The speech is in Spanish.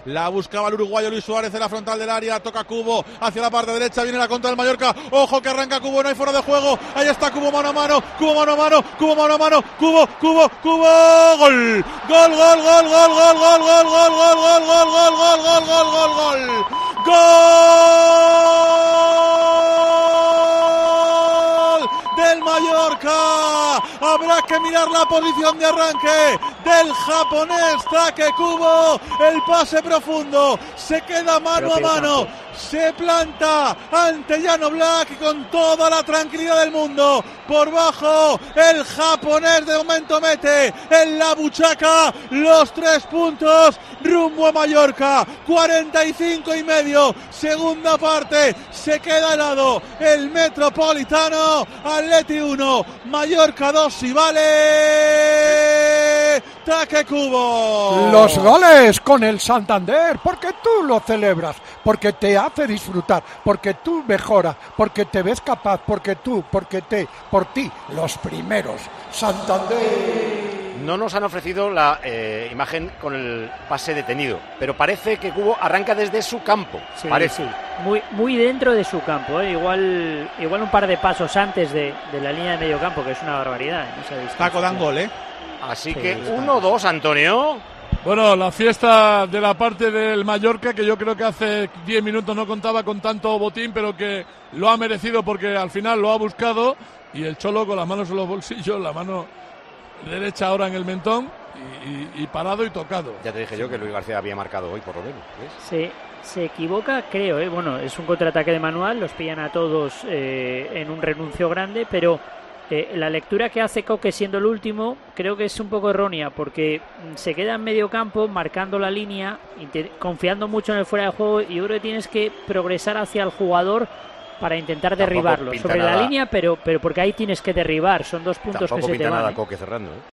La buscaba el uruguayo Luis Suárez en la frontal del área. Toca Cubo hacia la parte derecha. Viene la contra del Mallorca. Ojo que arranca Cubo. No hay fuera de juego. Ahí está Cubo mano a mano. Cubo mano a mano. Cubo mano a mano. Cubo. Gol. Gol. Del Mallorca. Habrá que mirar la posición de arranque del japonés Take Kubo. El pase profundo. Se queda mano a mano. Se planta ante Jan Oblak con toda la tranquilidad del mundo. Por bajo, el japonés de momento mete en la buchaca los 3 puntos rumbo a Mallorca. 45,5. Segunda parte. Se queda helado el Metropolitano. Atleti 1, Mallorca 2 y vale Take Kubo. Los goles con el Santander, porque tú lo celebras, porque te hace disfrutar, porque tú mejoras, porque te ves capaz, por ti, los primeros. Santander. No nos han ofrecido la imagen con el pase detenido, pero parece que Kubo arranca desde su campo. Sí, parece. Sí. Muy dentro de su campo, ¿eh? Igual un par de pasos antes de la línea de medio campo, que es una barbaridad. Taco dan gol, ¿eh? Así que 1-2, Antonio. Bueno, la fiesta de la parte del Mallorca, que yo creo que hace 10 minutos no contaba con tanto botín, pero que lo ha merecido porque al final lo ha buscado, y el Cholo con las manos en los bolsillos, la mano derecha ahora en el mentón, y parado y tocado. Ya te dije yo que Luis García había marcado hoy, por lo menos. ¿Ves? Se equivoca, creo, ¿eh? Bueno, es un contraataque de manual, los pillan a todos en un renuncio grande, pero la lectura que hace Coque siendo el último creo que es un poco errónea, porque se queda en medio campo marcando la línea, confiando mucho en el fuera de juego, y yo creo que tienes que progresar hacia el jugador para intentar derribarlo sobre la línea, pero porque ahí tienes que derribar, son 2 puntos que se te van. Tampoco pinta nada Coque cerrando, ¿eh?